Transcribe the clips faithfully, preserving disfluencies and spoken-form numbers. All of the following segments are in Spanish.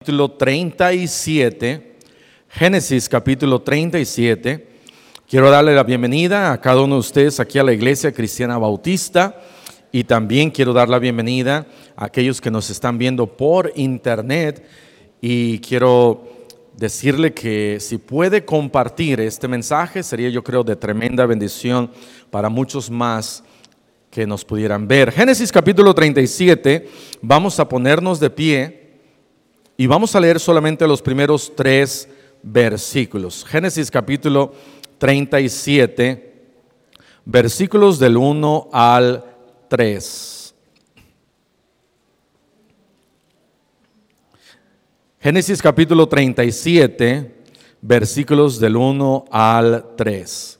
capítulo treinta y siete, Génesis capítulo treinta y siete. Quiero darle la bienvenida a cada uno de ustedes aquí a la Iglesia Cristiana Bautista y también quiero dar la bienvenida a aquellos que nos están viendo por internet y quiero decirle que si puede compartir este mensaje sería, yo creo, de tremenda bendición para muchos más que nos pudieran ver. Génesis capítulo treinta y siete, vamos a ponernos de pie y vamos a leer solamente los primeros tres versículos. Génesis capítulo treinta y siete, versículos del uno al tres. Génesis capítulo treinta y siete, versículos del uno al tres.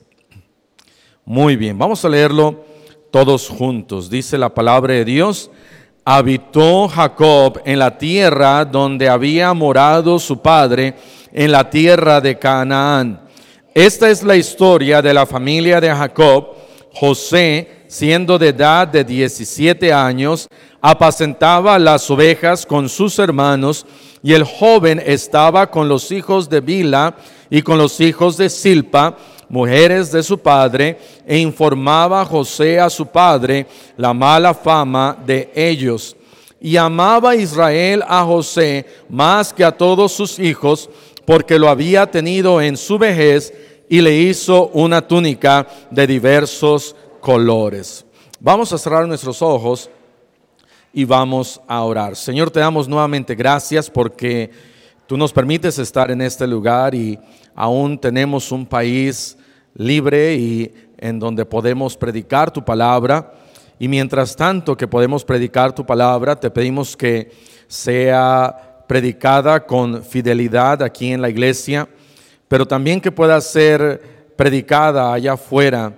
Muy bien, vamos a leerlo todos juntos. Dice la palabra de Dios: habitó Jacob en la tierra donde había morado su padre, en la tierra de Canaán. Esta es la historia de la familia de Jacob. José, siendo de edad de diecisiete años, apacentaba las ovejas con sus hermanos, y el joven estaba con los hijos de Bilha y con los hijos de Silpa, mujeres de su padre, e informaba José a su padre la mala fama de ellos. Y amaba Israel a José más que a todos sus hijos, porque lo había tenido en su vejez, y le hizo una túnica de diversos colores. Vamos a cerrar nuestros ojos y vamos a orar. Señor, te damos nuevamente gracias porque tú nos permites estar en este lugar y aún tenemos un país libre y en donde podemos predicar tu palabra. Y mientras tanto que podemos predicar tu palabra, te pedimos que sea predicada con fidelidad aquí en la iglesia, pero también que pueda ser predicada allá afuera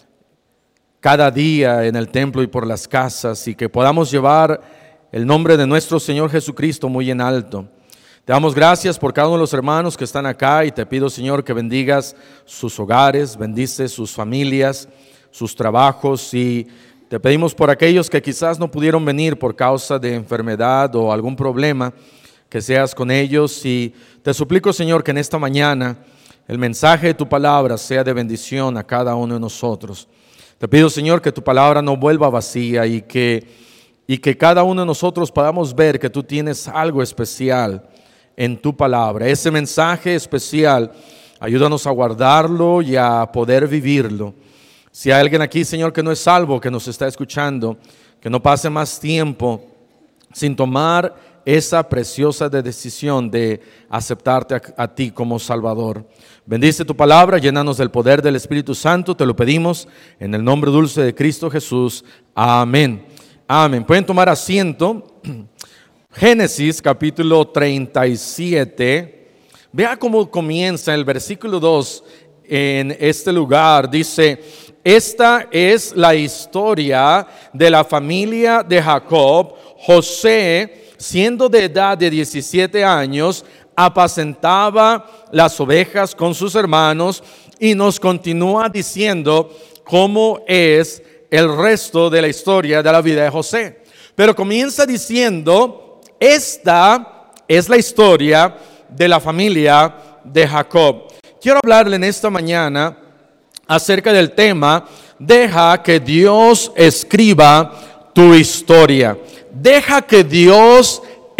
cada día en el templo y por las casas, y que podamos llevar el nombre de nuestro Señor Jesucristo muy en alto. Te damos gracias por cada uno de los hermanos que están acá y te pido, Señor, que bendigas sus hogares, bendice sus familias, sus trabajos, y te pedimos por aquellos que quizás no pudieron venir por causa de enfermedad o algún problema, que seas con ellos. Y te suplico, Señor, que en esta mañana el mensaje de tu palabra sea de bendición a cada uno de nosotros. Te pido, Señor, que tu palabra no vuelva vacía y que, y que cada uno de nosotros podamos ver que tú tienes algo especial en tu palabra. Ese mensaje especial, ayúdanos a guardarlo y a poder vivirlo. Si hay alguien aquí, Señor, que no es salvo, que nos está escuchando, que no pase más tiempo sin tomar esa preciosa decisión de aceptarte a, a ti como Salvador. Bendice tu palabra, llénanos del poder del Espíritu Santo, te lo pedimos en el nombre dulce de Cristo Jesús. Amén. Amén. Pueden tomar asiento. Génesis capítulo treinta y siete. Vea cómo comienza el versículo dos en este lugar. Dice: esta es la historia de la familia de Jacob. José, siendo de edad de diecisiete años, apacentaba las ovejas con sus hermanos, y nos continúa diciendo cómo es el resto de la historia de la vida de José. Pero comienza diciendo: esta es la historia de la familia de Jacob. Quiero hablarle en esta mañana acerca del tema: deja que Dios escriba tu historia. Deja que Dios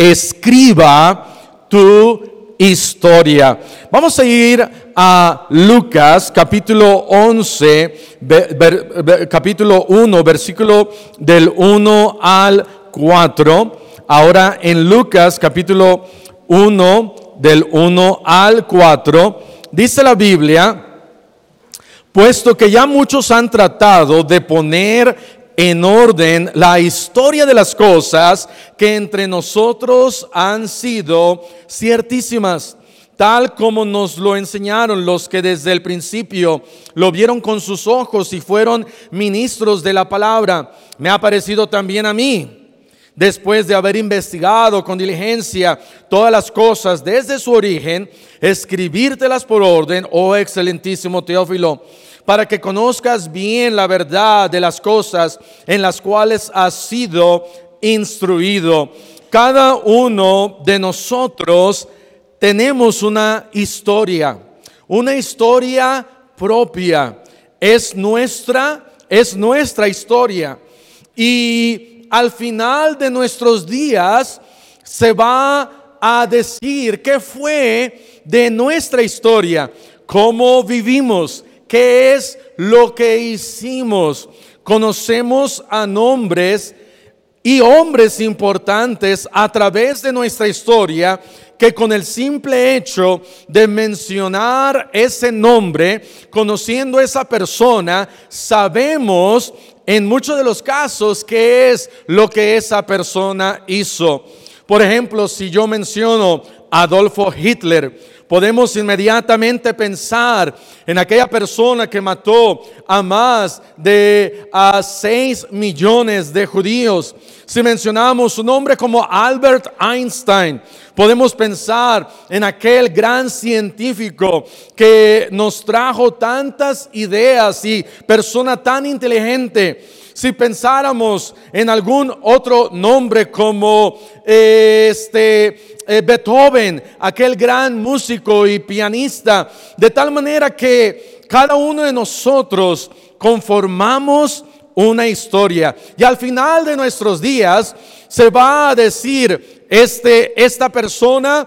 escriba tu historia. Vamos a ir a Lucas capítulo once, ver, ver, ver, capítulo uno, versículo del uno al cuatro. Ahora en Lucas capítulo uno, del uno al cuatro, dice la Biblia: puesto que ya muchos han tratado de poner en orden la historia de las cosas que entre nosotros han sido ciertísimas, tal como nos lo enseñaron los que desde el principio lo vieron con sus ojos y fueron ministros de la palabra, me ha parecido también a mí, después de haber investigado con diligencia todas las cosas desde su origen, escribírtelas por orden, oh excelentísimo Teófilo, para que conozcas bien la verdad de las cosas en las cuales has sido instruido, cada uno de nosotros tenemos una historia, una historia propia. Es nuestra, es nuestra historia. Y al final de nuestros días se va a decir qué fue de nuestra historia, cómo vivimos, qué es lo que hicimos. Conocemos a nombres y hombres importantes a través de nuestra historia, que con el simple hecho de mencionar ese nombre, conociendo a esa persona, sabemos en muchos de los casos qué es lo que esa persona hizo. Por ejemplo, si yo menciono a Adolfo Hitler, podemos inmediatamente pensar en aquella persona que mató a más de a seis millones de judíos. Si mencionamos un nombre como Albert Einstein, podemos pensar en aquel gran científico que nos trajo tantas ideas y persona tan inteligente. Si pensáramos en algún otro nombre como eh, este eh, Beethoven, aquel gran músico y pianista, de tal manera que cada uno de nosotros conformamos una historia, y al final de nuestros días se va a decir, este, esta persona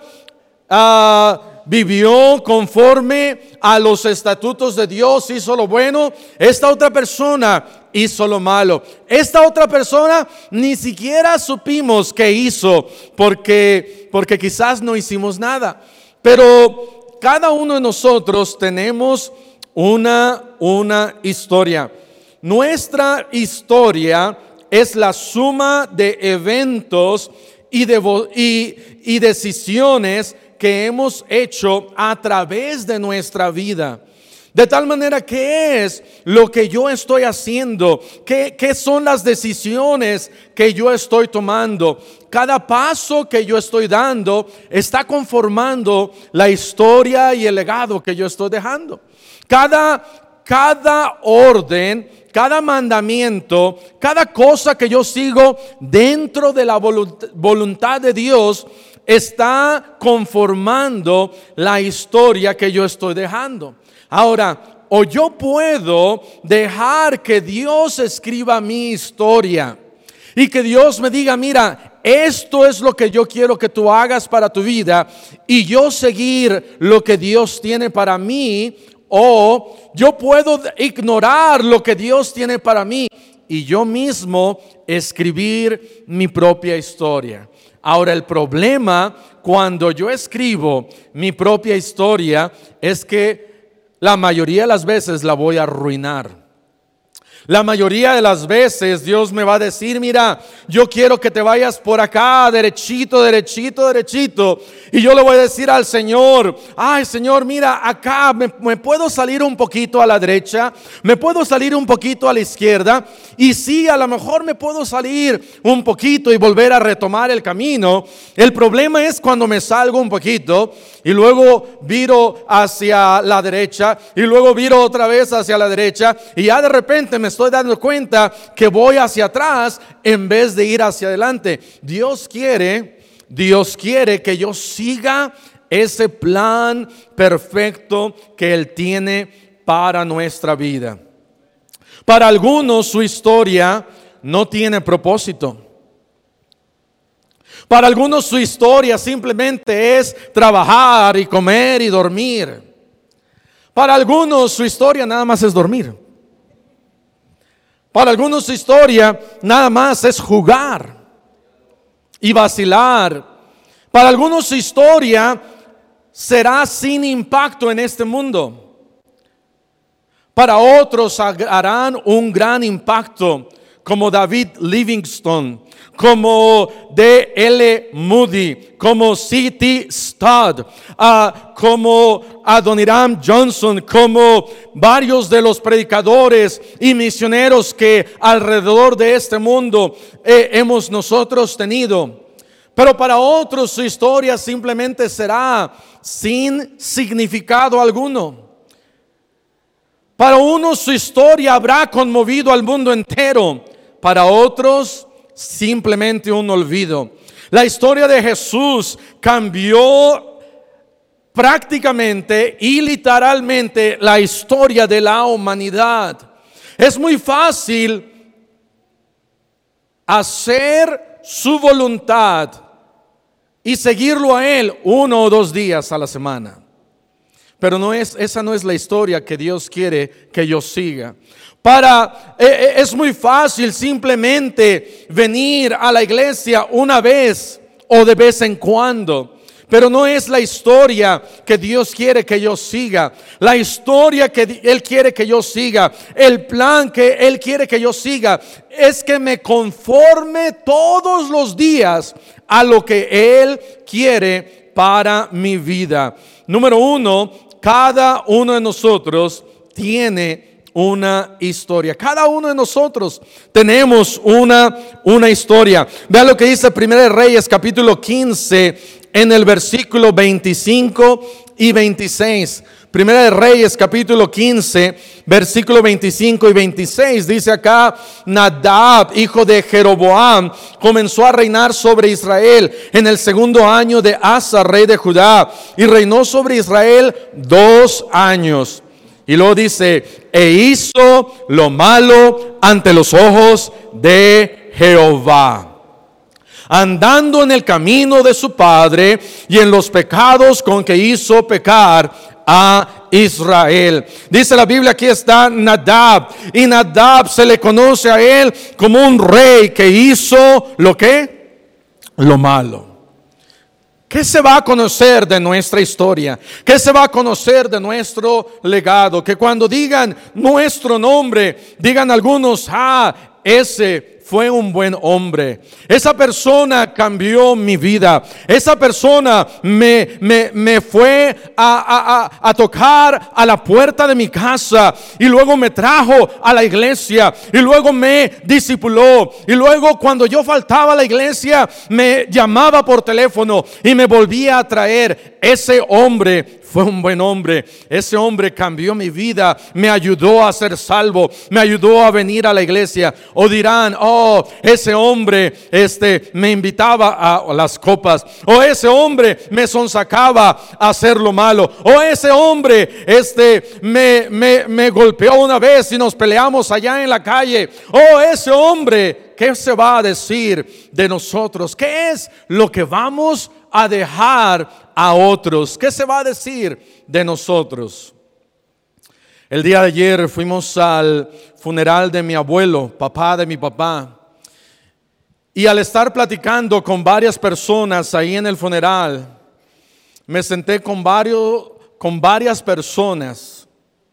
uh, vivió conforme a los estatutos de Dios, hizo lo bueno. Esta otra persona hizo lo malo. Esta otra persona ni siquiera supimos qué hizo, porque, porque quizás no hicimos nada. Pero cada uno de nosotros tenemos una, una historia. Nuestra historia es la suma de eventos y, de, y, y decisiones que hemos hecho a través de nuestra vida. De tal manera, ¿qué es lo que yo estoy haciendo? ¿Qué, qué son las decisiones que yo estoy tomando? Cada paso que yo estoy dando está conformando la historia y el legado que yo estoy dejando. Cada, cada orden, cada mandamiento, cada cosa que yo sigo dentro de la voluntad de Dios está conformando la historia que yo estoy dejando. Ahora, o yo puedo dejar que Dios escriba mi historia y que Dios me diga, mira, esto es lo que yo quiero que tú hagas para tu vida, y yo seguir lo que Dios tiene para mí. O yo puedo ignorar lo que Dios tiene para mí y yo mismo escribir mi propia historia. Ahora, el problema cuando yo escribo mi propia historia es que la mayoría de las veces la voy a arruinar. La mayoría de las veces Dios me va a decir, mira, yo quiero que te vayas por acá, derechito, derechito, derechito. Y yo le voy a decir al Señor, ay Señor, mira, acá me, me puedo salir un poquito a la derecha, me puedo salir un poquito a la izquierda. Y sí, a lo mejor me puedo salir un poquito y volver a retomar el camino. El problema es cuando me salgo un poquito y luego viro hacia la derecha y luego viro otra vez hacia la derecha, y ya de repente me estoy dando cuenta que voy hacia atrás en vez de ir hacia adelante. Dios quiere, Dios quiere que yo siga ese plan perfecto que Él tiene para nuestra vida. Para algunos su historia no tiene propósito. Para algunos su historia simplemente es trabajar y comer y dormir. Para algunos su historia nada más es dormir. Para algunos su historia nada más es jugar y vacilar. Para algunos su historia será sin impacto en este mundo. Para otros harán un gran impacto, como David Livingstone, como D L Moody, como C T Studd, uh, como Adoniram Johnson, como varios de los predicadores y misioneros que alrededor de este mundo eh, hemos nosotros tenido. Pero para otros su historia simplemente será sin significado alguno. Para unos su historia habrá conmovido al mundo entero, para otros simplemente un olvido. La historia de Jesús cambió prácticamente y literalmente la historia de la humanidad. Es muy fácil hacer su voluntad y seguirlo a Él uno o dos días a la semana. Pero no es, esa no es la historia que Dios quiere que yo siga. Para, eh, es muy fácil simplemente venir a la iglesia una vez o de vez en cuando. Pero no es la historia que Dios quiere que yo siga. La historia que Él quiere que yo siga, el plan que Él quiere que yo siga, es que me conforme todos los días a lo que Él quiere para mi vida. Número uno, cada uno de nosotros tiene una historia. Cada uno de nosotros tenemos una, una historia. Vean lo que dice Primera de Reyes capítulo quince en el versículo veinticinco y veintiséis. Primera de Reyes capítulo quince versículo veinticinco y veintiséis. Dice acá: Nadab, hijo de Jeroboam, comenzó a reinar sobre Israel en el segundo año de Asa, rey de Judá, y reinó sobre Israel dos años. Y luego dice: e hizo lo malo ante los ojos de Jehová, andando en el camino de su padre y en los pecados con que hizo pecar a Israel. Dice la Biblia, aquí está Nadab, y Nadab se le conoce a él como un rey que hizo lo que, lo malo. ¿Qué se va a conocer de nuestra historia? ¿Qué se va a conocer de nuestro legado? Que cuando digan nuestro nombre, digan algunos: ah, ese fue un buen hombre. Esa persona cambió mi vida. Esa persona me, me, me fue a, a, a tocar a la puerta de mi casa, y luego me trajo a la iglesia, y luego me discipuló, y luego cuando yo faltaba a la iglesia me llamaba por teléfono y me volvía a traer. Ese hombre fue un buen hombre. Ese hombre cambió mi vida, me ayudó a ser salvo, me ayudó a venir a la iglesia. O dirán: oh, ese hombre este, me invitaba a las copas. O ese hombre me sonsacaba a hacer lo malo. O ese hombre este, me, me, me golpeó una vez y nos peleamos allá en la calle. O ese hombre, ¿qué se va a decir de nosotros? ¿Qué es lo que vamos a dejar a otros? ¿Qué se va a decir de nosotros? El día de ayer fuimos al funeral de mi abuelo, papá de mi papá. Y al estar platicando con varias personas ahí en el funeral, me senté con, varios, con varias personas.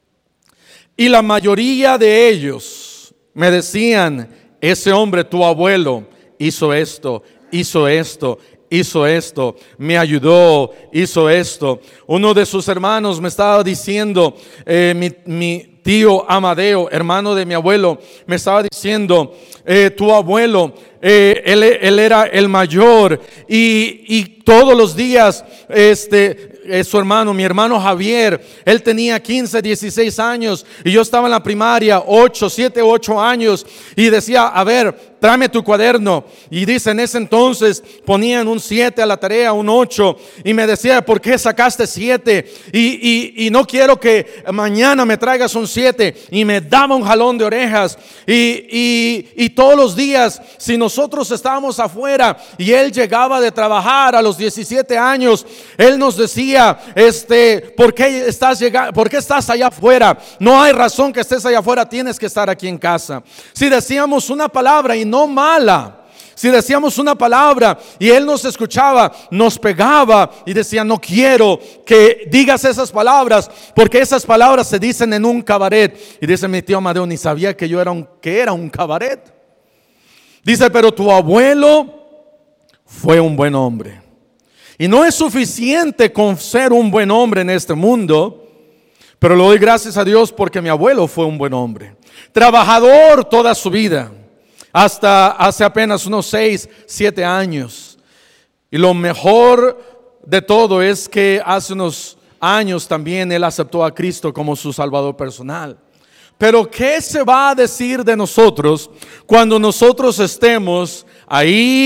Y la mayoría de ellos me decían: ese hombre, tu abuelo, hizo esto, hizo esto, hizo esto, me ayudó, hizo esto. Uno de sus hermanos me estaba diciendo, eh, mi, mi tío Amadeo, hermano de mi abuelo, me estaba diciendo: eh, tu abuelo, eh, él, él era el mayor, y, y todos los días este Eh, su hermano, mi hermano Javier, él tenía quince, dieciséis años, y yo estaba en la primaria, ocho, siete, ocho años, y decía: a ver, tráeme tu cuaderno. Y dice, en ese entonces ponían un siete a la tarea, un ocho, y me decía: ¿por qué sacaste siete? Y, y, y no quiero que mañana me traigas un siete. Y me daba un jalón de orejas. Y, y, y todos los días, si nosotros estábamos afuera y él llegaba de trabajar a los diecisiete años, él nos decía: Este, ¿por qué estás llegando? ¿Por qué estás allá afuera? No hay razón que estés allá afuera, tienes que estar aquí en casa. Si decíamos una palabra, y no mala, si decíamos una palabra y él nos escuchaba, nos pegaba y decía: no quiero que digas esas palabras, porque esas palabras se dicen en un cabaret. Y dice mi tío Amadeo: ni sabía que yo era un, que era un cabaret. Dice: pero tu abuelo fue un buen hombre. Y no es suficiente con ser un buen hombre en este mundo, pero le doy gracias a Dios porque mi abuelo fue un buen hombre, trabajador toda su vida, hasta hace apenas unos seis, siete años. Y lo mejor de todo es que hace unos años también él aceptó a Cristo como su Salvador personal. Pero ¿qué se va a decir de nosotros cuando nosotros estemos ahí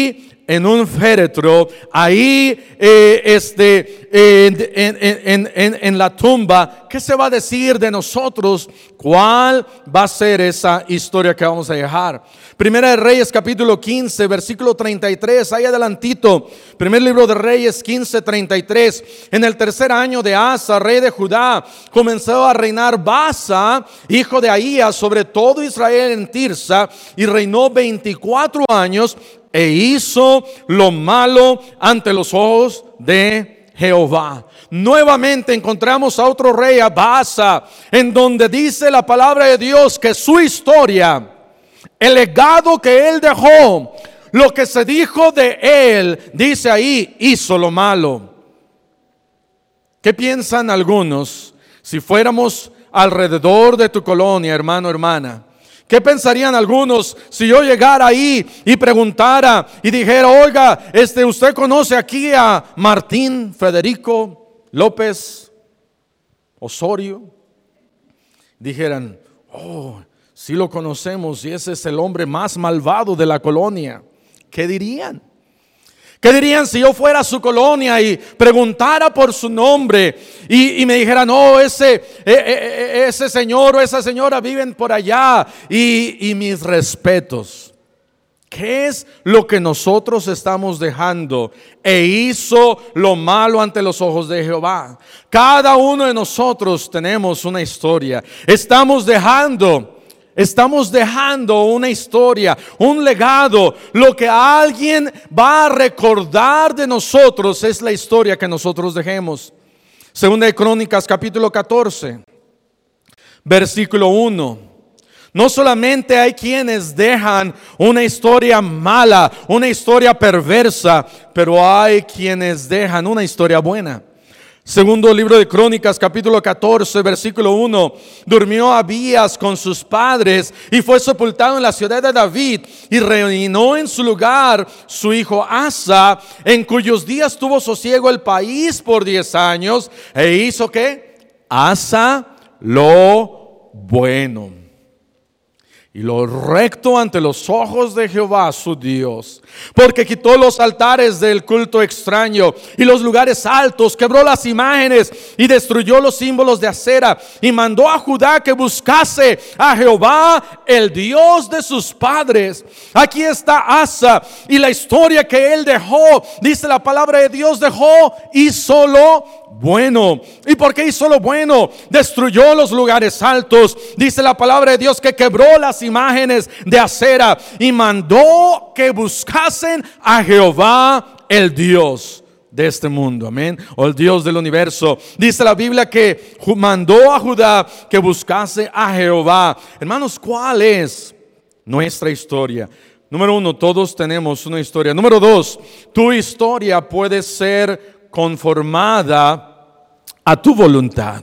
en un féretro, ahí eh, este, eh, en, en, en, en la tumba. ¿Qué se va a decir de nosotros? ¿Cuál va a ser esa historia que vamos a dejar? Primera de Reyes capítulo quince, versículo treinta y tres, ahí adelantito. Primer libro de Reyes quince, treinta y tres. En el tercer año de Asa, rey de Judá, comenzó a reinar Baasa, hijo de Ahías, sobre todo Israel en Tirsa, y reinó veinticuatro años e hizo lo malo ante los ojos de Jehová. Nuevamente encontramos a otro rey, a Baasa, en donde dice la palabra de Dios que su historia, el legado que él dejó, lo que se dijo de él, dice ahí, hizo lo malo. ¿Qué piensan algunos si fuéramos alrededor de tu colonia, hermano, hermana? ¿Qué pensarían algunos si yo llegara ahí y preguntara y dijera, oiga, este, usted conoce aquí a Martín Federico López Osorio? Dijeran, oh, sí lo conocemos y ese es el hombre más malvado de la colonia. ¿Qué dirían? ¿Qué dirían si yo fuera a su colonia y preguntara por su nombre y, y me dijeran, no, ese, eh, eh, ese señor o esa señora viven por allá y, y mis respetos? ¿Qué es lo que nosotros estamos dejando? E hizo lo malo ante los ojos de Jehová. Cada uno de nosotros tenemos una historia. Estamos dejando... Estamos dejando una historia, un legado. Lo que alguien va a recordar de nosotros es la historia que nosotros dejemos. Segunda de Crónicas capítulo catorce, versículo uno. No solamente hay quienes dejan una historia mala, una historia perversa, pero hay quienes dejan una historia buena. Segundo libro de Crónicas, capítulo catorce, versículo uno. Durmió Abías con sus padres y fue sepultado en la ciudad de David, y reinó en su lugar su hijo Asa, en cuyos días tuvo sosiego el país por diez años. E hizo ¿qué? Asa lo bueno y lo recto ante los ojos de Jehová su Dios, porque quitó los altares del culto extraño y los lugares altos, quebró las imágenes y destruyó los símbolos de acera, y mandó a Judá que buscase a Jehová, el Dios de sus padres. Aquí está Asa y la historia que él dejó. Dice la palabra de Dios, dejó y solo bueno. ¿Y por qué hizo lo bueno? Destruyó los lugares altos. Dice la palabra de Dios que quebró las imágenes de acera y mandó que buscasen a Jehová, el Dios de este mundo, amén, o el Dios del universo. Dice la Biblia que mandó a Judá que buscase a Jehová. Hermanos, ¿cuál es nuestra historia? Número uno, todos tenemos una historia. Número dos, tu historia puede ser conformada a tu voluntad.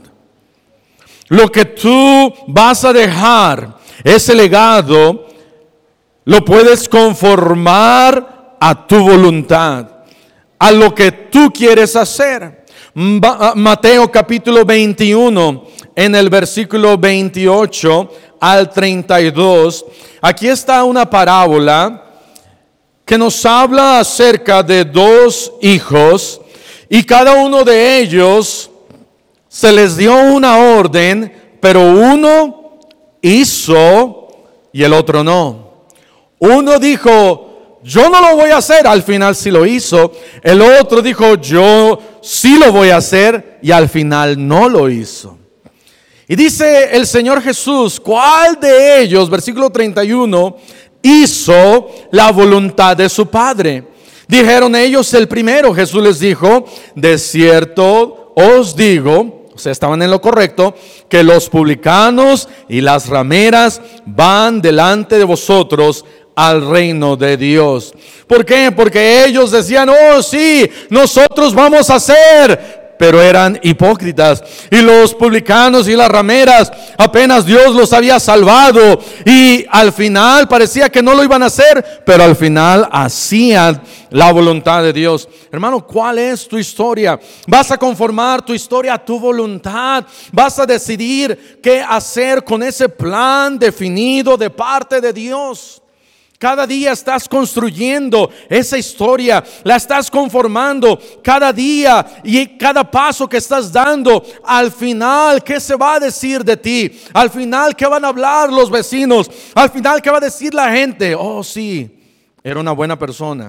Lo que tú vas a dejar, ese legado, lo puedes conformar a tu voluntad, a lo que tú quieres hacer. Mateo capítulo veintiuno, en el versículo veintiocho al treinta y dos, aquí está una parábola que nos habla acerca de dos hijos, y cada uno de ellos se les dio una orden, pero uno hizo y el otro no. Uno dijo, yo no lo voy a hacer, al final sí lo hizo. El otro dijo, yo sí lo voy a hacer, y al final no lo hizo. Y dice el Señor Jesús, ¿cuál de ellos, versículo treinta y uno, hizo la voluntad de su Padre? Dijeron ellos, el primero. Jesús les dijo, de cierto os digo, o sea, estaban en lo correcto, que los publicanos y las rameras van delante de vosotros al reino de Dios. ¿Por qué? Porque ellos decían, oh sí, nosotros vamos a hacer, pero eran hipócritas. Y los publicanos y las rameras, apenas Dios los había salvado, y al final parecía que no lo iban a hacer, pero al final hacían la voluntad de Dios. Hermano, ¿cuál es tu historia? ¿Vas a conformar tu historia a tu voluntad? ¿Vas a decidir qué hacer con ese plan definido de parte de Dios? Cada día estás construyendo esa historia, la estás conformando cada día y cada paso que estás dando. Al final, ¿qué se va a decir de ti? Al final, ¿qué van a hablar los vecinos? Al final, ¿qué va a decir la gente? Oh, sí, era una buena persona.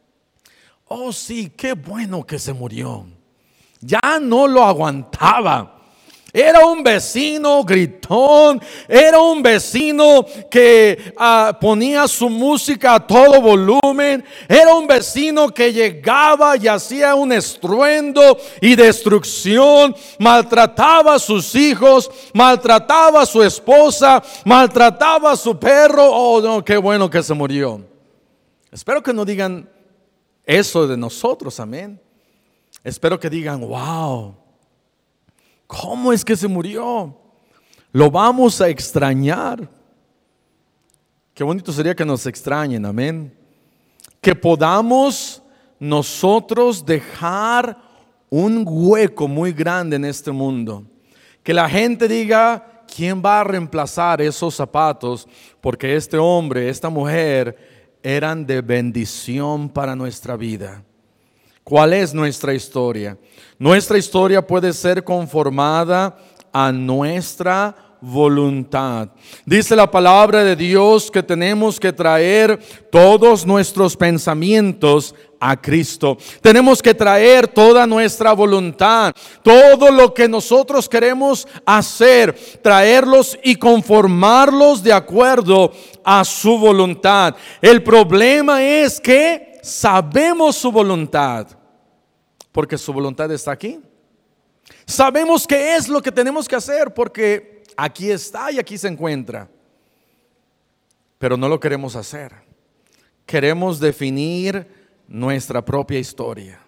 Oh, sí, qué bueno que se murió. Ya no lo aguantaba. Era un vecino gritón, era un vecino que uh, ponía su música a todo volumen, era un vecino que llegaba y hacía un estruendo y destrucción, maltrataba a sus hijos, maltrataba a su esposa, maltrataba a su perro. Oh, no, qué bueno que se murió. Espero que no digan eso de nosotros, amén. Espero que digan, wow, ¿cómo es que se murió? Lo vamos a extrañar. Qué bonito sería que nos extrañen, amén. Que podamos nosotros dejar un hueco muy grande en este mundo. Que la gente diga, ¿quién va a reemplazar esos zapatos? Porque este hombre, esta mujer eran de bendición para nuestra vida. ¿Cuál es nuestra historia? Nuestra historia puede ser conformada a nuestra voluntad. Dice la palabra de Dios que tenemos que traer todos nuestros pensamientos a Cristo. Tenemos que traer toda nuestra voluntad, todo lo que nosotros queremos hacer, traerlos y conformarlos de acuerdo a su voluntad. El problema es que sabemos su voluntad, porque su voluntad está aquí. Sabemos qué es lo que tenemos que hacer, porque aquí está y aquí se encuentra. Pero no lo queremos hacer. Queremos definir nuestra propia historia.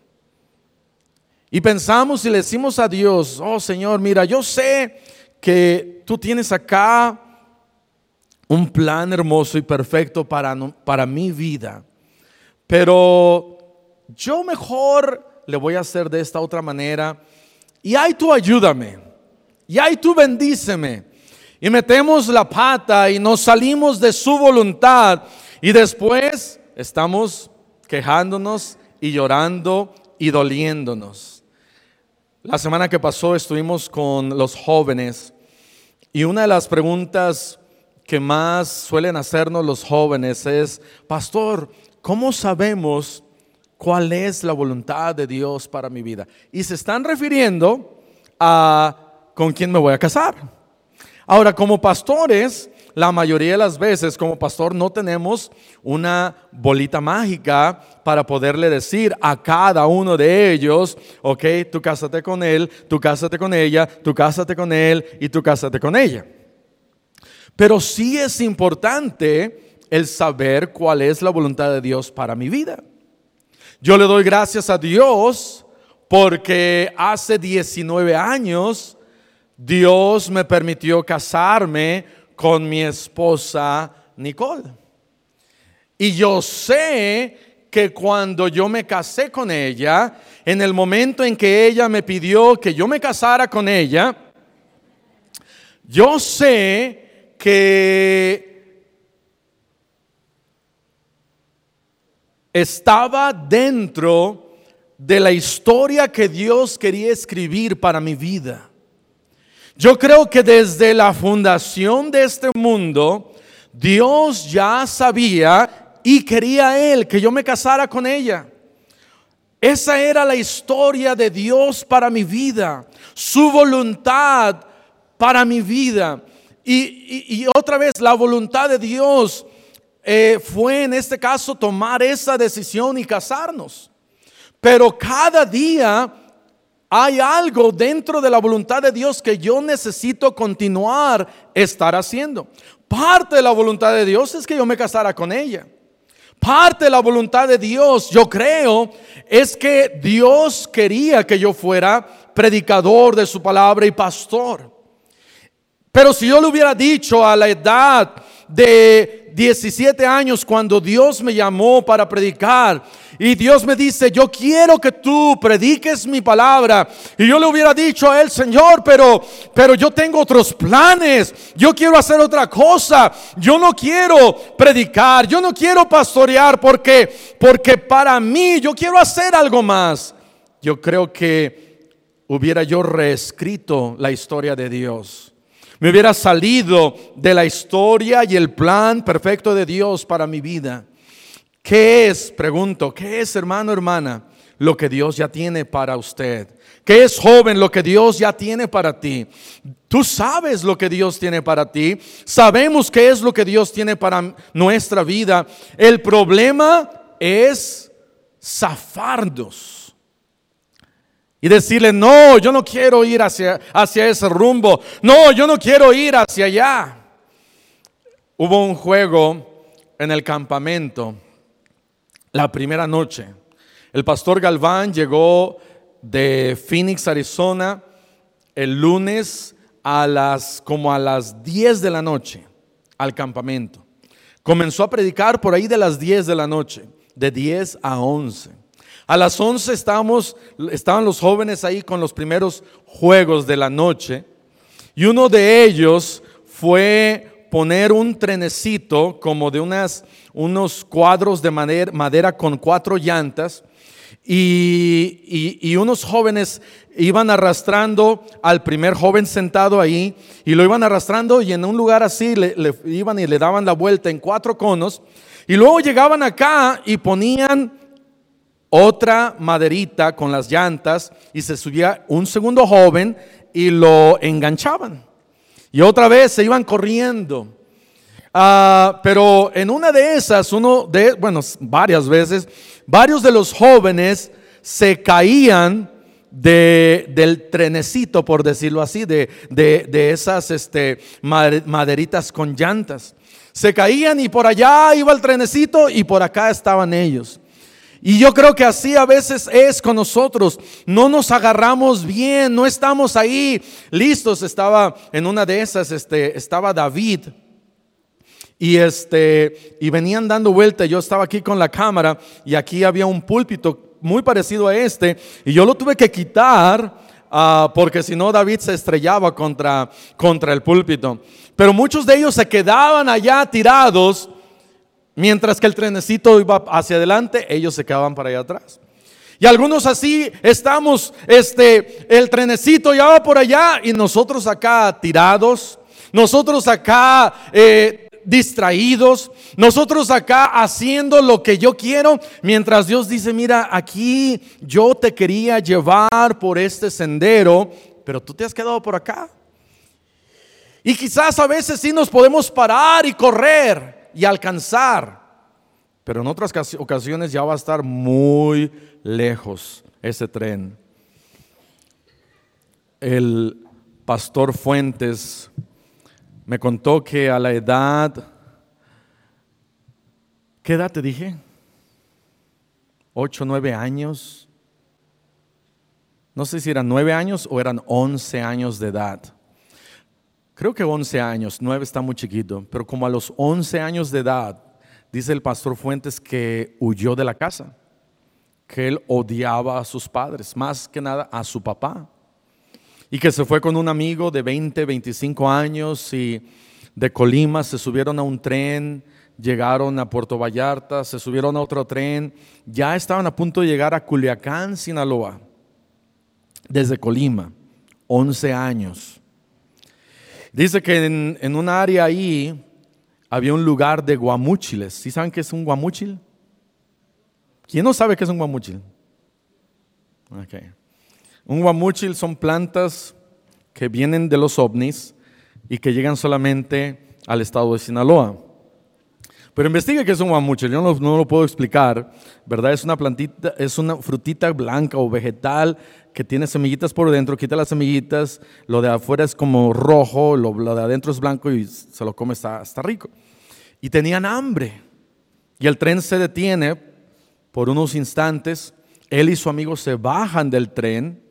Y pensamos y le decimos a Dios, oh Señor, mira, yo sé que tú tienes acá un plan hermoso y perfecto para, para mi vida. Pero yo mejor le voy a hacer de esta otra manera. Y ahí tú ayúdame. Y ahí tú bendíceme. Y metemos la pata y nos salimos de su voluntad. Y después estamos quejándonos y llorando y doliéndonos. La semana que pasó estuvimos con los jóvenes. Y una de las preguntas que más suelen hacernos los jóvenes es, pastor, ¿cómo sabemos cuál es la voluntad de Dios para mi vida? Y se están refiriendo a con quién me voy a casar. Ahora, como pastores, la mayoría de las veces como pastor no tenemos una bolita mágica para poderle decir a cada uno de ellos, ok, tú cásate con él, tú cásate con ella, tú cásate con él y tú cásate con ella. Pero sí es importante el saber cuál es la voluntad de Dios para mi vida. Yo le doy gracias a Dios porque hace diecinueve años Dios me permitió casarme con mi esposa Nicole. Y yo sé que cuando yo me casé con ella, en el momento en que ella me pidió que yo me casara con ella, yo sé que estaba dentro de la historia que Dios quería escribir para mi vida. Yo creo que desde la fundación de este mundo, Dios ya sabía y quería Él que yo me casara con ella. Esa era la historia de Dios para mi vida, su voluntad para mi vida. Y, y, y otra vez, la voluntad de Dios eh, fue en este caso tomar esa decisión y casarnos. Pero cada día hay algo dentro de la voluntad de Dios que yo necesito continuar estar haciendo. Parte de la voluntad de Dios es que yo me casara con ella. Parte de la voluntad de Dios, yo creo, es que Dios quería que yo fuera predicador de su palabra y pastor. Pero si yo le hubiera dicho a la edad de diecisiete años cuando Dios me llamó para predicar. Y Dios me dice, yo quiero que tú prediques mi palabra. Y yo le hubiera dicho a él, Señor, pero, pero yo tengo otros planes. Yo quiero hacer otra cosa. Yo no quiero predicar. Yo no quiero pastorear porque, porque para mí yo quiero hacer algo más. Yo creo que hubiera yo reescrito la historia de Dios. Me hubiera salido de la historia y el plan perfecto de Dios para mi vida. ¿Qué es, pregunto, qué es, hermano, hermana, lo que Dios ya tiene para usted? ¿Qué es, joven, lo que Dios ya tiene para ti? Tú sabes lo que Dios tiene para ti. Sabemos qué es lo que Dios tiene para nuestra vida. El problema es zafarnos y decirle, no, yo no quiero ir hacia, hacia ese rumbo. No, yo no quiero ir hacia allá. Hubo un juego en el campamento la primera noche. El pastor Galván llegó de Phoenix, Arizona, el lunes a las, como a las diez de la noche al campamento. Comenzó a predicar por ahí de las diez de la noche, de diez a once. A las once estábamos, estaban los jóvenes ahí con los primeros juegos de la noche. Y uno de ellos fue poner un trenecito como de unas, unos cuadros de madera, madera con cuatro llantas. Y, y, y unos jóvenes iban arrastrando al primer joven sentado ahí. Y lo iban arrastrando y en un lugar así le, le iban y le daban la vuelta en cuatro conos. Y luego llegaban acá y ponían otra maderita con las llantas y se subía un segundo joven y lo enganchaban. Y otra vez se iban corriendo. Uh, pero en una de esas, uno de, bueno, varias veces, varios de los jóvenes se caían de, del trenecito, por decirlo así, de, de, de esas este, maderitas con llantas. Se caían y por allá iba el trenecito y por acá estaban ellos. Y yo creo que así a veces es con nosotros. No nos agarramos bien, no estamos ahí listos. Estaba en una de esas, este, estaba David y este y venían dando vuelta. Yo estaba aquí con la cámara y aquí había un púlpito muy parecido a este y yo lo tuve que quitar uh, porque si no David se estrellaba contra, contra el púlpito. Pero muchos de ellos se quedaban allá tirados. Mientras que el trenecito iba hacia adelante, ellos se quedaban para allá atrás. Y algunos así estamos, este, el trenecito ya va por allá y nosotros acá tirados, nosotros acá eh, distraídos, nosotros acá haciendo lo que yo quiero, mientras Dios dice, mira, aquí yo te quería llevar por este sendero, pero tú te has quedado por acá. Y quizás a veces sí nos podemos parar y correr y alcanzar, pero en otras ocasiones ya va a estar muy lejos ese tren. El pastor Fuentes me contó que a la edad, ¿qué edad te dije? Ocho, nueve años. No sé si eran nueve años o eran once años de edad. Creo que once años, nueve está muy chiquito, pero como a los once años de edad, dice el pastor Fuentes que huyó de la casa, que él odiaba a sus padres, más que nada a su papá, y que se fue con un amigo de veinte, veinticinco años y de Colima se subieron a un tren, llegaron a Puerto Vallarta, se subieron a otro tren, ya estaban a punto de llegar a Culiacán, Sinaloa, desde Colima, once años. Dice que en, en un área ahí había un lugar de guamúchiles. ¿Sí saben qué es un guamúchil? ¿Quién no sabe qué es un guamúchil? Okay. Un guamúchil son plantas que vienen de los ovnis y que llegan solamente al estado de Sinaloa. Pero investigue qué es un guamúchil. Yo no, no lo puedo explicar, ¿verdad? Es una plantita, es una frutita blanca o vegetal que tiene semillitas por dentro. Quita las semillitas, lo de afuera es como rojo, lo, lo de adentro es blanco y se lo come, está, está rico. Y tenían hambre y el tren se detiene por unos instantes. Él y su amigo se bajan del tren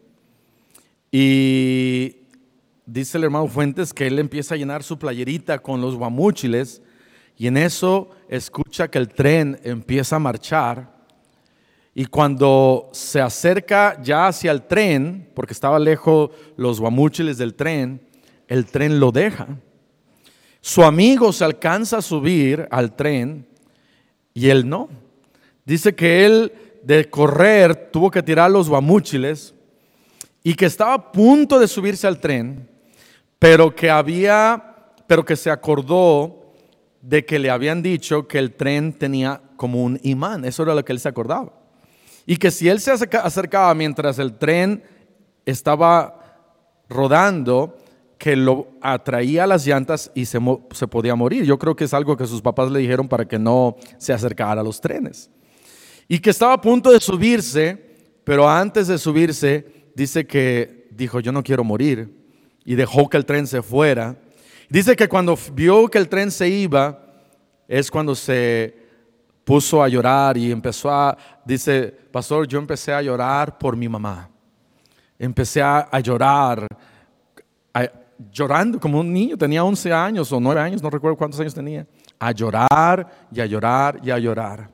y dice el hermano Fuentes que él empieza a llenar su playerita con los guamúchiles Y en eso escucha que el tren empieza a marchar. Y cuando se acerca ya hacia el tren, porque estaba lejos los guamúchiles del tren, el tren lo deja. Su amigo se alcanza a subir al tren y él no. Dice que él, de correr, tuvo que tirar los guamúchiles y que estaba a punto de subirse al tren, pero que había, pero que se acordó de que le habían dicho que el tren tenía como un imán. Eso era lo que él se acordaba. Y que si él se acercaba mientras el tren estaba rodando, que lo atraía a las llantas y se, se podía morir. Yo creo que es algo que sus papás le dijeron para que no se acercara a los trenes. Y que estaba a punto de subirse, pero antes de subirse, dice que dijo, yo no quiero morir. Y dejó que el tren se fuera. Dice que cuando vio que el tren se iba, es cuando se puso a llorar y empezó a, dice, pastor, yo empecé a llorar por mi mamá. Empecé a, a llorar, a, llorando como un niño, tenía once años o nueve años, no recuerdo cuántos años tenía. A llorar y a llorar y a llorar.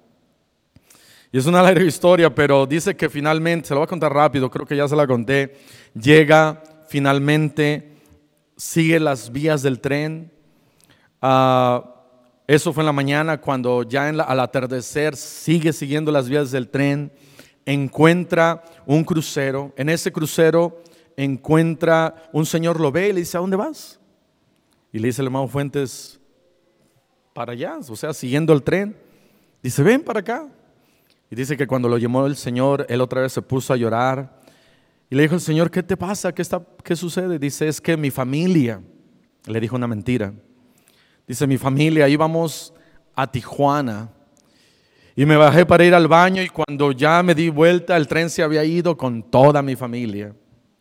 Y es una larga historia, pero dice que finalmente, se lo voy a contar rápido, creo que ya se la conté, llega finalmente, sigue las vías del tren. Uh, eso fue en la mañana, cuando ya en la, al atardecer sigue siguiendo las vías del tren, encuentra un crucero. En ese crucero encuentra un señor, lo ve y le dice, ¿a dónde vas? Y le dice el hermano Fuentes, para allá, o sea, siguiendo el tren. Dice, ven para acá. Y dice que cuando lo llamó el Señor, él otra vez se puso a llorar. Y le dijo el Señor, ¿qué te pasa? ¿Qué, está, qué sucede? Dice, es que mi familia, le dijo una mentira. Dice, mi familia, íbamos a Tijuana. Y me bajé para ir al baño y cuando ya me di vuelta, el tren se había ido con toda mi familia.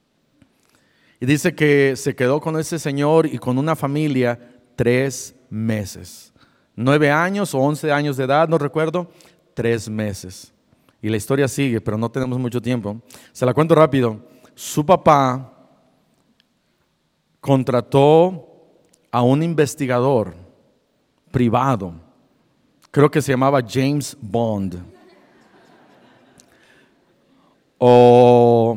Y dice que se quedó con ese señor y con una familia tres meses. Nueve años o once años de edad, no recuerdo. Tres meses. Y la historia sigue, pero no tenemos mucho tiempo. Se la cuento rápido. Su papá contrató a un investigador privado. Creo que se llamaba James Bond. O...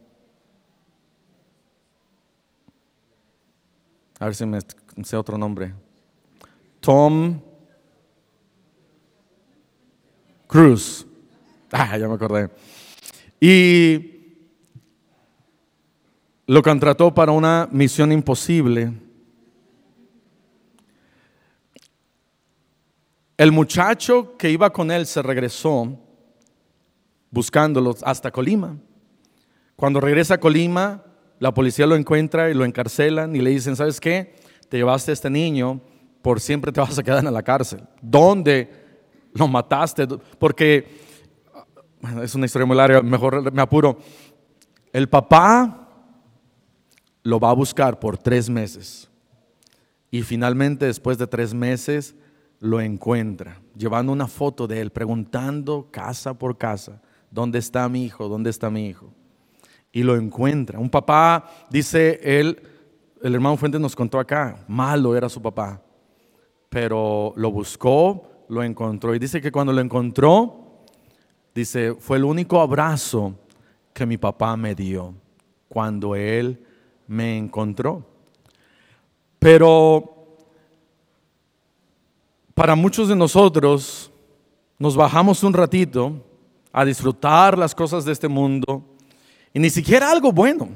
A ver si me sé otro nombre. Tom Cruise. Ah, ya me acordé. Y lo contrató para una misión imposible. El muchacho que iba con él se regresó buscándolo hasta Colima. Cuando regresa a Colima, la policía lo encuentra y lo encarcelan y le dicen, ¿sabes qué? Te llevaste a este niño, por siempre te vas a quedar en la cárcel. ¿Dónde lo mataste? Porque, bueno, es una historia muy larga, mejor me apuro. El papá lo va a buscar por tres meses y finalmente después de tres meses lo encuentra, llevando una foto de él, preguntando casa por casa, ¿dónde está mi hijo? ¿Dónde está mi hijo? Y lo encuentra. Un papá, dice él, el hermano Fuentes nos contó acá, malo era su papá, pero lo buscó, lo encontró. Y dice que cuando lo encontró, dice, fue el único abrazo que mi papá me dio cuando él me encontró. Pero para muchos de nosotros nos bajamos un ratito a disfrutar las cosas de este mundo y ni siquiera algo bueno.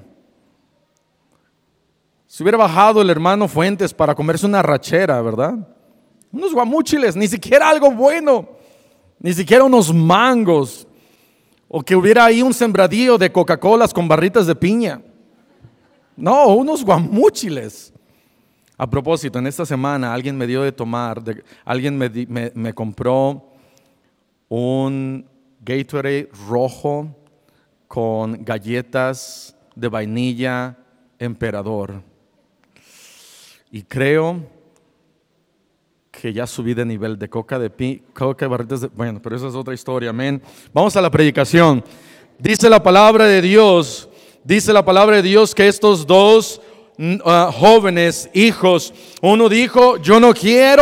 Si hubiera bajado el hermano Fuentes para comerse una rachera, ¿verdad? Unos guamúchiles, ni siquiera algo bueno, ni siquiera unos mangos, o que hubiera ahí un sembradío de Coca-Colas con barritas de piña. No, unos guamúchiles. A propósito, en esta semana alguien me dio de tomar, de, alguien me, me, me compró un Gatorade rojo con galletas de vainilla Emperador. Y creo que ya subí de nivel de coca de pi, coca de barritas de, bueno, pero esa es otra historia, amén. Vamos a la predicación. Dice la palabra de Dios, dice la palabra de Dios que estos dos Uh, jóvenes, hijos, uno dijo, yo no quiero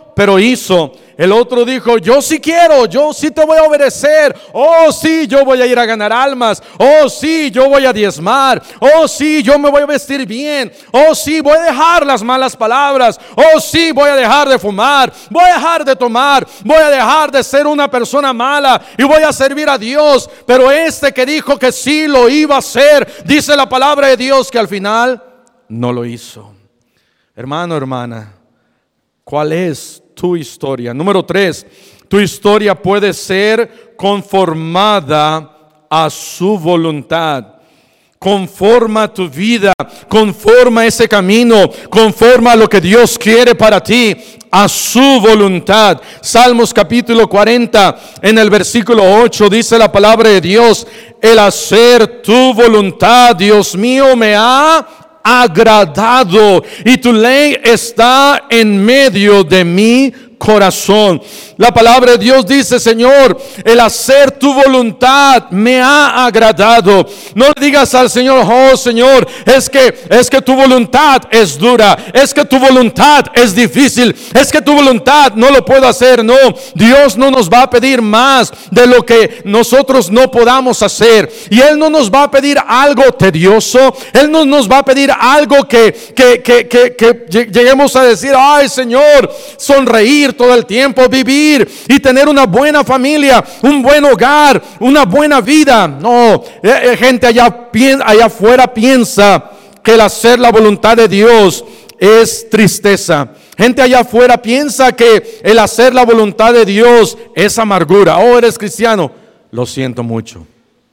pero hizo. El otro dijo, yo sí quiero, yo sí te voy a obedecer. Oh sí, yo voy a ir a ganar almas. Oh sí, yo voy a diezmar. Oh sí, yo me voy a vestir bien. Oh sí, voy a dejar las malas palabras. Oh sí, voy a dejar de fumar. Voy a dejar de tomar. Voy a dejar de ser una persona mala y voy a servir a Dios. Pero este que dijo que sí lo iba a hacer, dice la palabra de Dios que al final no lo hizo. Hermano, hermana, ¿cuál es tu historia? Número tres, tu historia puede ser conformada a su voluntad. Conforma tu vida, conforma ese camino, conforma lo que Dios quiere para ti, a su voluntad. Salmos capítulo cuarenta, en el versículo ocho, dice la palabra de Dios: el hacer tu voluntad, Dios mío, me ha agradado, y tu ley está en medio de mi corazón. La palabra de Dios dice: Señor, el hacer tu voluntad me ha agradado. No le digas al Señor, oh Señor, es que es que tu voluntad es dura, es que tu voluntad es difícil, es que tu voluntad no lo puedo hacer. No, Dios no nos va a pedir más de lo que nosotros no podamos hacer, y Él no nos va a pedir algo tedioso. Él no nos va a pedir algo que, que, que, que, que lleguemos a decir, ay Señor, sonreír todo el tiempo, vivir y tener una buena familia, un buen hogar, una buena vida. No, eh, gente allá, allá afuera piensa que el hacer la voluntad de Dios es tristeza. Gente allá afuera piensa que el hacer la voluntad de Dios es amargura. Oh, eres cristiano, lo siento mucho.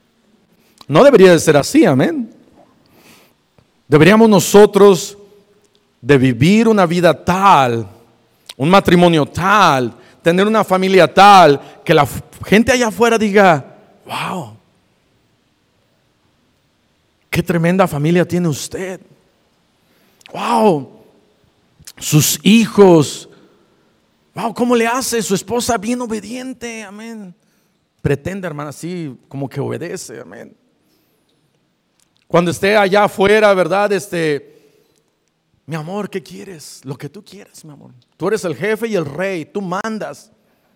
No debería de ser así, amén. Deberíamos nosotros de vivir una vida tal, un matrimonio tal, tener una familia tal, que la gente allá afuera diga, wow, qué tremenda familia tiene usted. Wow, sus hijos, wow, cómo le hace su esposa, bien obediente, amén. Pretende, hermana, así como que obedece, amén. Cuando esté allá afuera, ¿verdad? Este... Mi amor, ¿qué quieres? Lo que tú quieras, mi amor. Tú eres el jefe y el rey, tú mandas.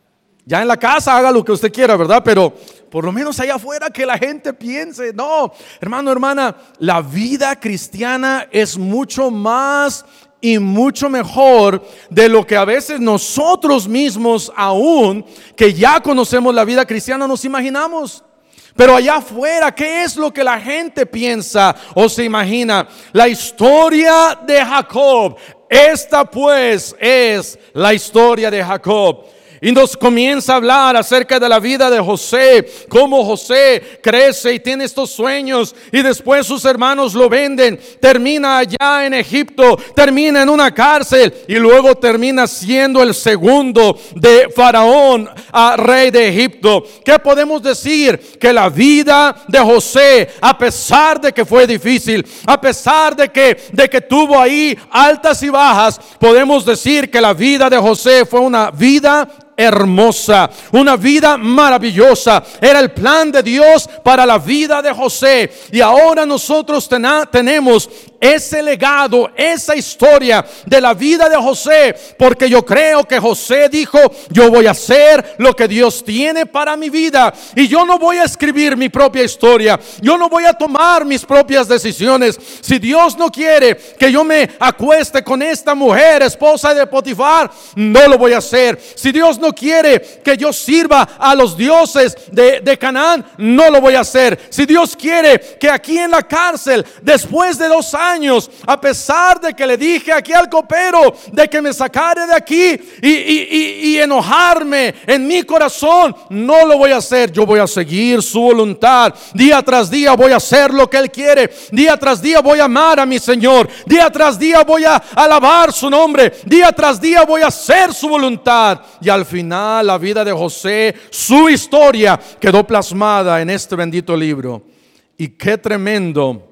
Ya en la casa haga lo que usted quiera, ¿verdad? Pero por lo menos allá afuera que la gente piense. No, hermano, hermana, la vida cristiana es mucho más y mucho mejor de lo que a veces nosotros mismos, aún que ya conocemos la vida cristiana, nos imaginamos. Pero allá afuera, ¿qué es lo que la gente piensa o se imagina? La historia de Jacob. Esta pues es la historia de Jacob. Y nos comienza a hablar acerca de la vida de José, cómo José crece y tiene estos sueños, y después sus hermanos lo venden, termina allá en Egipto, termina en una cárcel, y luego termina siendo el segundo de Faraón, a rey de Egipto. ¿Qué podemos decir? Que la vida de José, a pesar de que fue difícil, a pesar de que, de que tuvo ahí altas y bajas, podemos decir que la vida de José fue una vida hermosa, una vida maravillosa. Era el plan de Dios para la vida de José, y ahora nosotros tena, tenemos ese legado, esa historia de la vida de José, porque yo creo que José dijo, yo voy a hacer lo que Dios tiene para mi vida, y yo no voy a escribir mi propia historia, yo no voy a tomar mis propias decisiones. Si Dios no quiere que yo me acueste con esta mujer, esposa de Potifar, no lo voy a hacer. Si Dios no quiere que yo sirva a los dioses de, de Canaán, no lo voy a hacer. Si Dios quiere que aquí en la cárcel, después de dos años, a pesar de que le dije aquí al copero de que me sacara de aquí y, y, y, y enojarme en mi corazón, no lo voy a hacer. Yo voy a seguir su voluntad. Día tras día voy a hacer lo que Él quiere. Día tras día voy a amar a mi Señor. Día tras día voy a alabar su nombre. Día tras día voy a hacer su voluntad. Y al final la vida de José, su historia quedó plasmada en este bendito libro. Y qué tremendo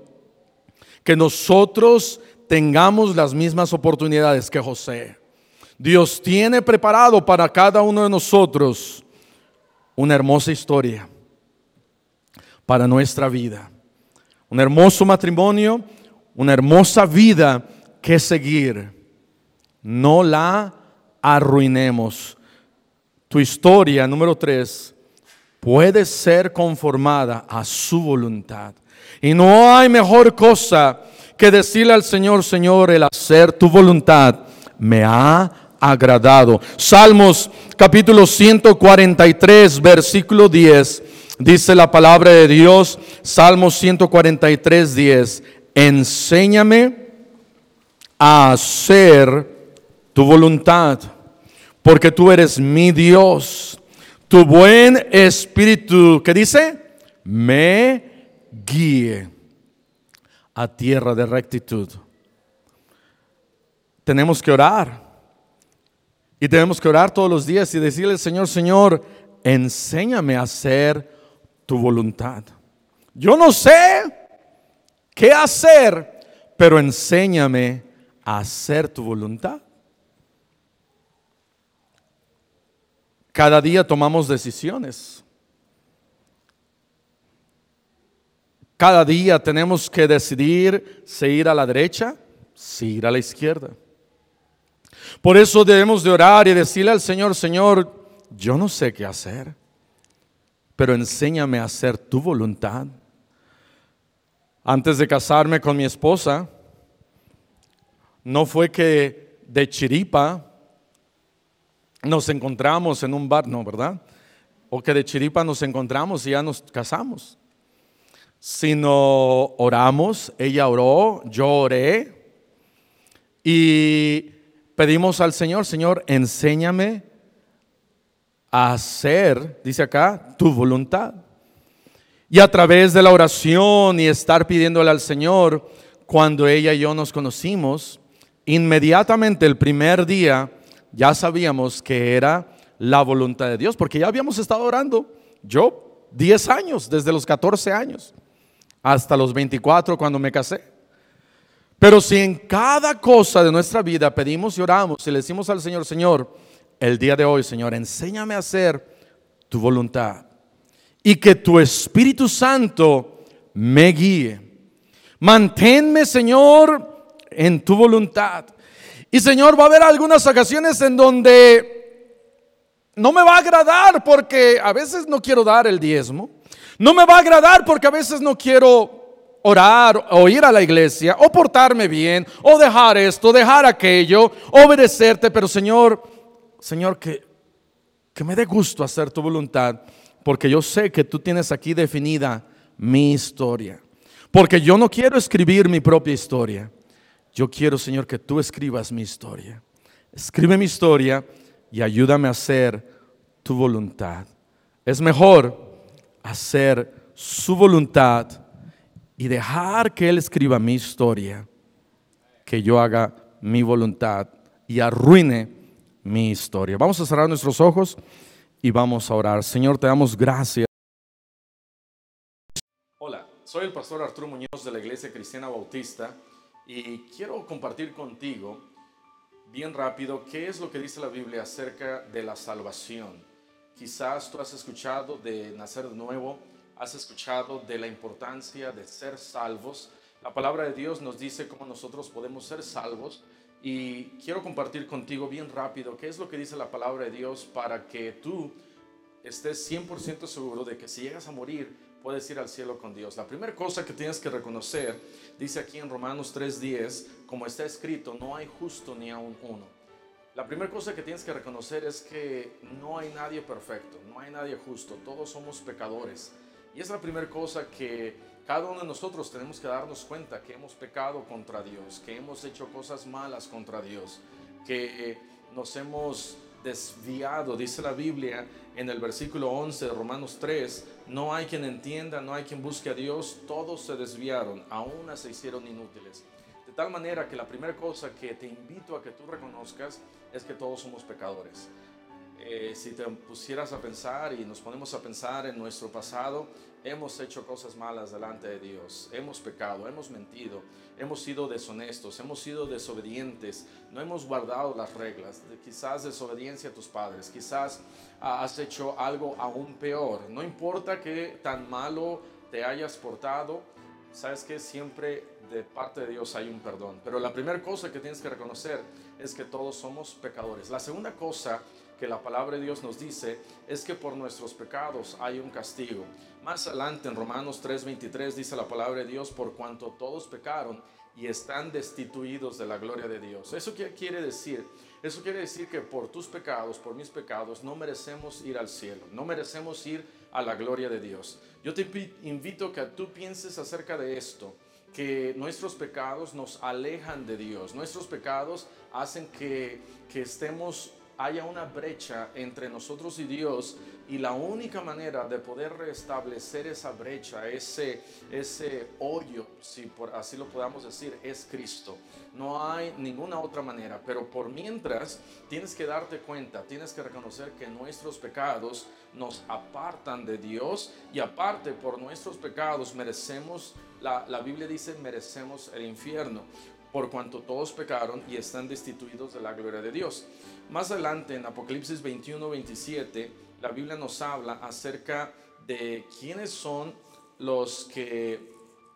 que nosotros tengamos las mismas oportunidades que José. Dios tiene preparado para cada uno de nosotros una hermosa historia para nuestra vida, un hermoso matrimonio, una hermosa vida que seguir. No la arruinemos. Tu historia, número tres, puede ser conformada a su voluntad. Y no hay mejor cosa que decirle al Señor: Señor, el hacer tu voluntad me ha agradado. Salmos capítulo ciento cuarenta y tres, versículo diez, dice la palabra de Dios. Salmos ciento cuarenta y tres, diez: enséñame a hacer tu voluntad, porque tú eres mi Dios. Tu buen espíritu, ¿qué dice? Me guíe a tierra de rectitud. Tenemos que orar. Y tenemos que orar todos los días y decirle al Señor: Señor, enséñame a hacer tu voluntad. Yo no sé qué hacer, pero enséñame a hacer tu voluntad. Cada día tomamos decisiones. Cada día tenemos que decidir si ir a la derecha, si ir a la izquierda. Por eso debemos de orar y decirle al Señor: Señor, yo no sé qué hacer, pero enséñame a hacer tu voluntad. Antes de casarme con mi esposa, no fue que de chiripa nos encontramos en un bar, no, ¿verdad? O que de chiripa nos encontramos y ya nos casamos. Sino oramos, ella oró, yo oré y pedimos al Señor: Señor, enséñame a hacer, dice acá, tu voluntad. Y a través de la oración y estar pidiéndole al Señor, cuando ella y yo nos conocimos, inmediatamente el primer día ya sabíamos que era la voluntad de Dios, porque ya habíamos estado orando, yo diez años, desde los catorce años hasta los veinticuatro cuando me casé. Pero si en cada cosa de nuestra vida pedimos y oramos y le decimos al Señor: Señor, el día de hoy, Señor, enséñame a hacer tu voluntad y que tu Espíritu Santo me guíe. Manténme, Señor, en tu voluntad. Y Señor, va a haber algunas ocasiones en donde no me va a agradar, porque a veces no quiero dar el diezmo. No me va a agradar porque a veces no quiero orar o ir a la iglesia o portarme bien o dejar esto, dejar aquello, obedecerte. Pero Señor, Señor, que, que me dé gusto hacer tu voluntad, porque yo sé que tú tienes aquí definida mi historia. Porque yo no quiero escribir mi propia historia. Yo quiero, Señor, que tú escribas mi historia. Escribe mi historia y ayúdame a hacer tu voluntad. Es mejor hacer su voluntad y dejar que Él escriba mi historia, que yo haga mi voluntad y arruine mi historia. Vamos a cerrar nuestros ojos y vamos a orar. Señor, te damos gracias. Hola, soy el pastor Arturo Muñoz de la Iglesia Cristiana Bautista y quiero compartir contigo bien rápido qué es lo que dice la Biblia acerca de la salvación. Quizás tú has escuchado de nacer de nuevo, has escuchado de la importancia de ser salvos. La palabra de Dios nos dice cómo nosotros podemos ser salvos y quiero compartir contigo bien rápido qué es lo que dice la palabra de Dios para que tú estés cien por ciento seguro de que si llegas a morir puedes ir al cielo con Dios. La primera cosa que tienes que reconocer, dice aquí en Romanos tres diez, como está escrito, no hay justo ni aun uno. La primera cosa que tienes que reconocer es que no hay nadie perfecto, no hay nadie justo, todos somos pecadores. Y es la primera cosa que cada uno de nosotros tenemos que darnos cuenta, que hemos pecado contra Dios, que hemos hecho cosas malas contra Dios, que nos hemos desviado. Dice la Biblia en el versículo once de Romanos tres, no hay quien entienda, no hay quien busque a Dios, todos se desviaron, a una se hicieron inútiles. De tal manera que la primera cosa que te invito a que tú reconozcas es que todos somos pecadores. Eh, si te pusieras a pensar y nos ponemos a pensar en nuestro pasado, hemos hecho cosas malas delante de Dios, hemos pecado, hemos mentido, hemos sido deshonestos, hemos sido desobedientes, no hemos guardado las reglas, de, quizás desobediencia a tus padres, quizás ah, has hecho algo aún peor. No importa que tan malo te hayas portado, sabes que siempre de parte de Dios hay un perdón. Pero la primera cosa que tienes que reconocer es que todos somos pecadores. La segunda cosa que la palabra de Dios nos dice es que por nuestros pecados hay un castigo. Más adelante en Romanos tres veintitrés dice la palabra de Dios: por cuanto todos pecaron y están destituidos de la gloria de Dios. ¿Eso qué quiere decir? Eso quiere decir que por tus pecados, por mis pecados, no merecemos ir al cielo, no merecemos ir a la gloria de Dios. Yo te invito a que tú pienses acerca de esto, que nuestros pecados nos alejan de Dios, nuestros pecados hacen que, que estemos haya una brecha entre nosotros y Dios, y la única manera de poder restablecer esa brecha, ese, ese hoyo, si por así lo podamos decir, es Cristo. No hay ninguna otra manera, pero por mientras tienes que darte cuenta, tienes que reconocer que nuestros pecados nos apartan de Dios, y aparte por nuestros pecados merecemos, la, la Biblia dice, merecemos el infierno, por cuanto todos pecaron y están destituidos de la gloria de Dios. Más adelante en Apocalipsis veintiuno veintisiete, la Biblia nos habla acerca de quiénes son los que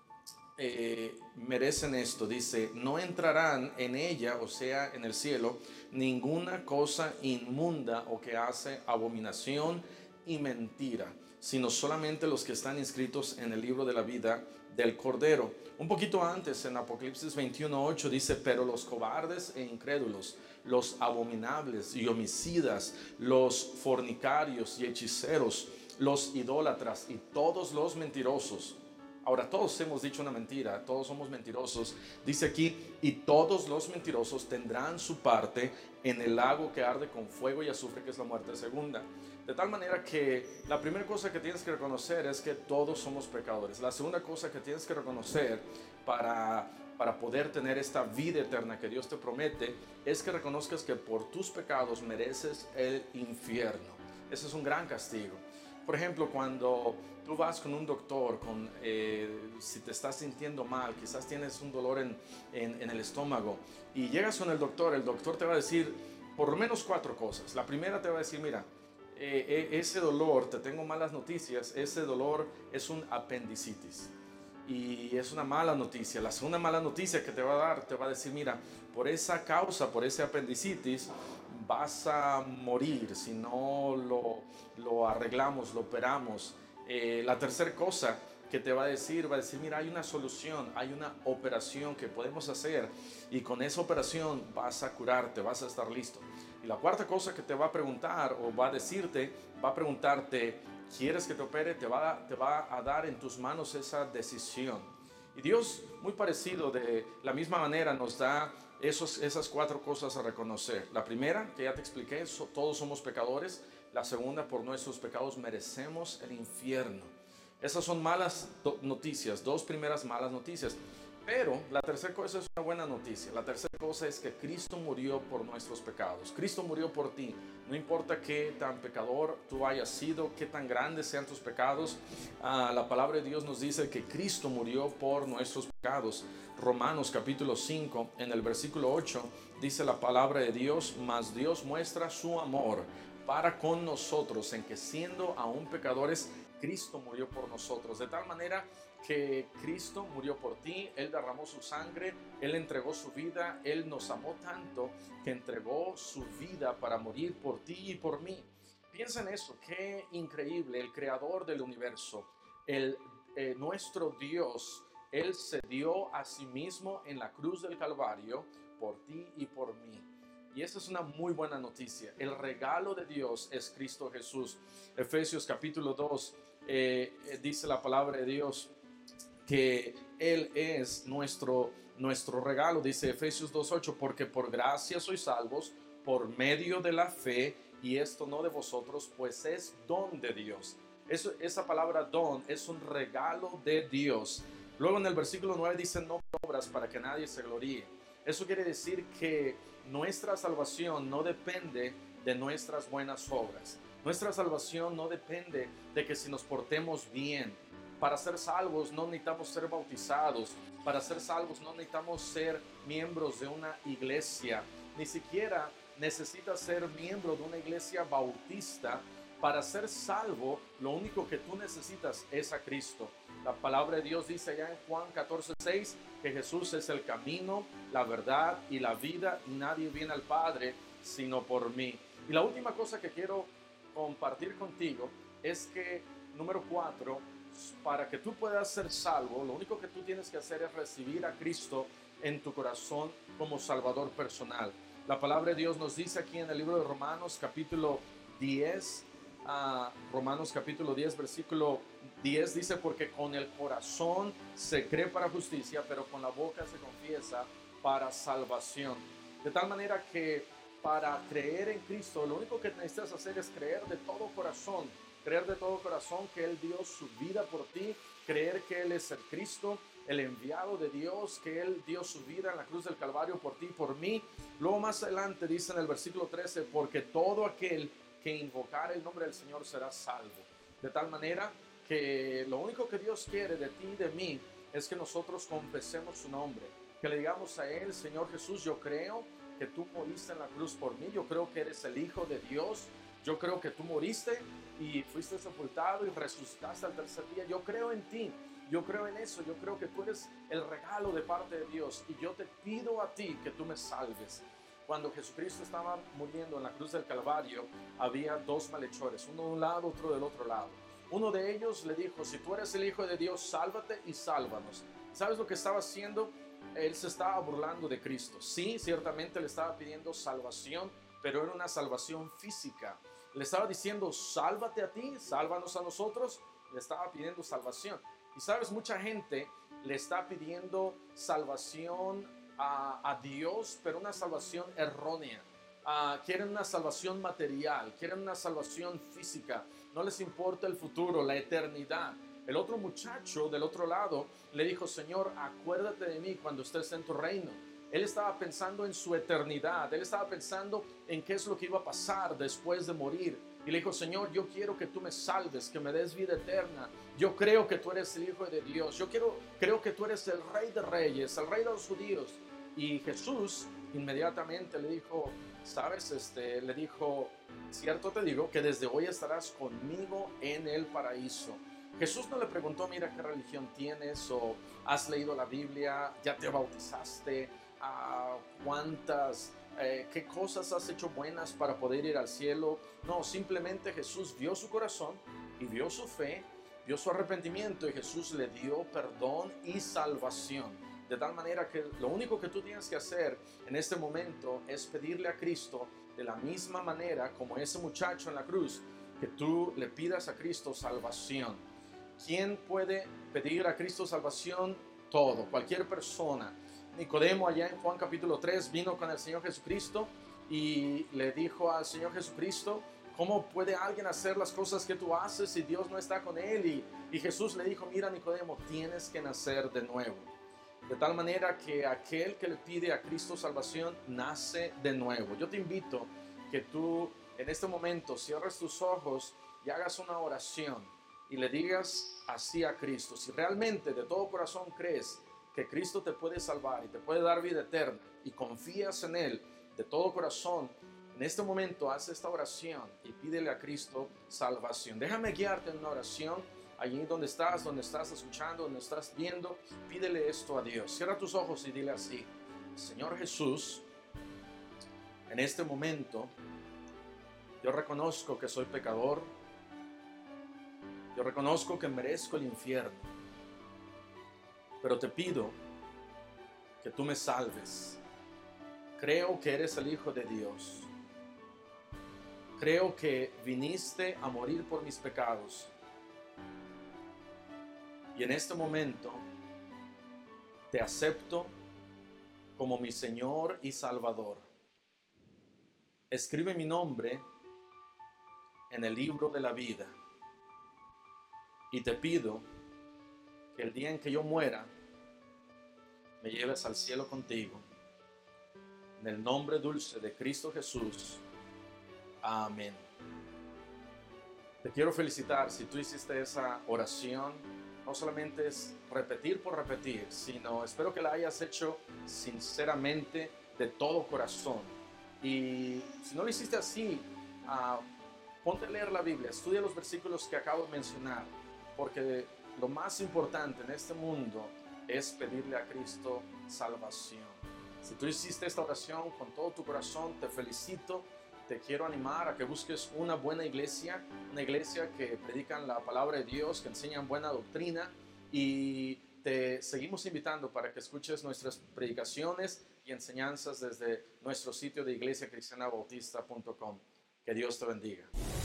eh, merecen esto. Dice: no entrarán en ella, o sea, en el cielo, ninguna cosa inmunda o que hace abominación y mentira, sino solamente los que están inscritos en el libro de la vida del Cordero. Un poquito antes, en Apocalipsis veintiuno ocho, dice: pero los cobardes e incrédulos, los abominables y homicidas, los fornicarios y hechiceros, los idólatras y todos los mentirosos. Ahora, todos hemos dicho una mentira, todos somos mentirosos. Dice aquí: y todos los mentirosos tendrán su parte en el lago que arde con fuego y azufre, que es la muerte segunda. De tal manera que la primera cosa que tienes que reconocer es que todos somos pecadores. La segunda cosa que tienes que reconocer para, para poder tener esta vida eterna que Dios te promete es que reconozcas que por tus pecados mereces el infierno. Ese es un gran castigo. Por ejemplo, cuando tú vas con un doctor, con, eh, si te estás sintiendo mal, quizás tienes un dolor en, en, en el estómago, y llegas con el doctor, el doctor te va a decir por lo menos cuatro cosas. La primera te va a decir: mira, eh, eh, ese dolor, te tengo malas noticias, ese dolor es un apendicitis. Y es una mala noticia. La segunda mala noticia que te va a dar, te va a decir: mira, por esa causa, por ese apendicitis, vas a morir si no lo, lo arreglamos, lo operamos. Eh, la tercera cosa que te va a decir, va a decir: mira, hay una solución, hay una operación que podemos hacer, y con esa operación vas a curarte, vas a estar listo. Y la cuarta cosa que te va a preguntar, o va a decirte, va a preguntarte: ¿quieres que te opere? Te va, te va a dar en tus manos esa decisión. Y Dios, muy parecido, de la misma manera, nos da esos, esas cuatro cosas a reconocer. La primera, que ya te expliqué, so, todos somos pecadores. La segunda, por nuestros pecados merecemos el infierno. Esas son malas noticias, dos primeras malas noticias. Pero la tercera cosa es una buena noticia. La tercera cosa es que Cristo murió por nuestros pecados. Cristo murió por ti. No importa qué tan pecador tú hayas sido, qué tan grandes sean tus pecados. Uh, la palabra de Dios nos dice que Cristo murió por nuestros pecados. Romanos capítulo cinco, en el versículo ocho, dice la palabra de Dios: mas Dios muestra su amor para con nosotros, en que siendo aún pecadores, Cristo murió por nosotros. De tal manera que Cristo murió por ti, Él derramó su sangre, Él entregó su vida, Él nos amó tanto que entregó su vida para morir por ti y por mí. Piensa en eso, qué increíble. El creador del universo, el, eh, nuestro Dios, Él se dio a sí mismo en la cruz del Calvario por ti y por mí. Y esa es una muy buena noticia. El regalo de Dios es Cristo Jesús. Efesios capítulo dos, eh, dice la palabra de Dios que Él es nuestro, nuestro regalo. Dice Efesios dos ocho: porque por gracia sois salvos por medio de la fe, y esto no de vosotros, pues es don de Dios. Eso, esa palabra don es un regalo de Dios. Luego en el versículo nueve dice: no por obras, para que nadie se gloríe. Eso quiere decir que nuestra salvación no depende de nuestras buenas obras. Nuestra salvación no depende de que si nos portemos bien. Para ser salvos no necesitamos ser bautizados. Para ser salvos no necesitamos ser miembros de una iglesia. Ni siquiera necesitas ser miembro de una iglesia bautista. Para ser salvo, lo único que tú necesitas es a Cristo. La palabra de Dios dice allá en Juan catorce seis: que Jesús es el camino, la verdad y la vida, y nadie viene al Padre sino por mí. Y la última cosa que quiero compartir contigo es que, número cuatro, para que tú puedas ser salvo, lo único que tú tienes que hacer es recibir a Cristo en tu corazón como Salvador personal. La palabra de Dios nos dice aquí en el libro de Romanos capítulo diez, uh, Romanos capítulo diez, versículo diez, dice: porque con el corazón se cree para justicia, pero con la boca se confiesa para salvación. De tal manera que para creer en Cristo, lo único que necesitas hacer es creer de todo corazón, creer de todo corazón que Él dio su vida por ti, creer que Él es el Cristo, el enviado de Dios, que Él dio su vida en la cruz del Calvario por ti y por mí. Luego más adelante dice en el versículo trece: porque todo aquel que invocar el nombre del Señor será salvo. De tal manera que lo único que Dios quiere de ti y de mí es que nosotros confesemos su nombre, que le digamos a Él: Señor Jesús, yo creo que tú moriste en la cruz por mí, yo creo que eres el Hijo de Dios, yo creo que tú moriste y fuiste sepultado y resucitaste al tercer día, yo creo en ti, yo creo en eso, yo creo que tú eres el regalo de parte de Dios y yo te pido a ti que tú me salves. Cuando Jesucristo estaba muriendo en la cruz del Calvario, había dos malhechores, uno de un lado, otro del otro lado. Uno de ellos le dijo: si tú eres el Hijo de Dios, sálvate y sálvanos. ¿Sabes lo que estaba haciendo? Él se estaba burlando de Cristo. Sí, ciertamente le estaba pidiendo salvación, pero era una salvación física. Le estaba diciendo: sálvate a ti, sálvanos a nosotros. Le estaba pidiendo salvación. Y sabes, mucha gente le está pidiendo salvación a, a Dios, pero una salvación errónea. Uh, quieren una salvación material, quieren una salvación física. No les importa el futuro, la eternidad. El otro muchacho del otro lado le dijo: Señor, acuérdate de mí cuando estés en tu reino. Él estaba pensando en su eternidad, él estaba pensando en qué es lo que iba a pasar después de morir. Y le dijo: Señor, yo quiero que tú me salves, que me des vida eterna. Yo creo que tú eres el Hijo de Dios. Yo quiero, creo que tú eres el Rey de Reyes, el Rey de los judíos. Y Jesús inmediatamente le dijo: sabes, este, le dijo: cierto te digo que desde hoy estarás conmigo en el paraíso. Jesús no le preguntó: mira, ¿qué religión tienes? O ¿has leído la Biblia? ¿Ya te bautizaste? ¿A cuántas, eh, qué cosas has hecho buenas para poder ir al cielo? No, simplemente Jesús vio su corazón y vio su fe, vio su arrepentimiento, y Jesús le dio perdón y salvación. De tal manera que lo único que tú tienes que hacer en este momento es pedirle a Cristo, de la misma manera como ese muchacho en la cruz, que tú le pidas a Cristo salvación. ¿Quién puede pedir a Cristo salvación? Todo, cualquier persona. Nicodemo, allá en Juan capítulo tres, vino con el Señor Jesucristo y le dijo al Señor Jesucristo: ¿cómo puede alguien hacer las cosas que tú haces si Dios no está con él? Y, y Jesús le dijo: mira, Nicodemo, tienes que nacer de nuevo. De tal manera que aquel que le pide a Cristo salvación nace de nuevo. Yo te invito que tú en este momento cierres tus ojos y hagas una oración y le digas así a Cristo: si realmente de todo corazón crees que Cristo te puede salvar y te puede dar vida eterna y confías en Él de todo corazón, en este momento haz esta oración y pídele a Cristo salvación. Déjame guiarte en una oración. Allí donde estás, donde estás escuchando, donde estás viendo, pídele esto a Dios. Cierra tus ojos y dile así: Señor Jesús, en este momento yo reconozco que soy pecador. Yo reconozco que merezco el infierno, pero te pido que tú me salves. Creo que eres el Hijo de Dios. Creo que viniste a morir por mis pecados. Y en este momento te acepto como mi Señor y Salvador. Escribe mi nombre en el libro de la vida. Y te pido que el día en que yo muera, me lleves al cielo contigo. En el nombre dulce de Cristo Jesús. Amén. Te quiero felicitar si tú hiciste esa oración. No solamente es repetir por repetir, sino espero que la hayas hecho sinceramente, de todo corazón. Y si no lo hiciste así, uh, ponte a leer la Biblia, estudia los versículos que acabo de mencionar, porque lo más importante en este mundo es pedirle a Cristo salvación. Si tú hiciste esta oración con todo tu corazón, te felicito. Te quiero animar a que busques una buena iglesia, una iglesia que predican la palabra de Dios, que enseñan buena doctrina, y te seguimos invitando para que escuches nuestras predicaciones y enseñanzas desde nuestro sitio de iglesia cristiana bautista punto com. Que Dios te bendiga.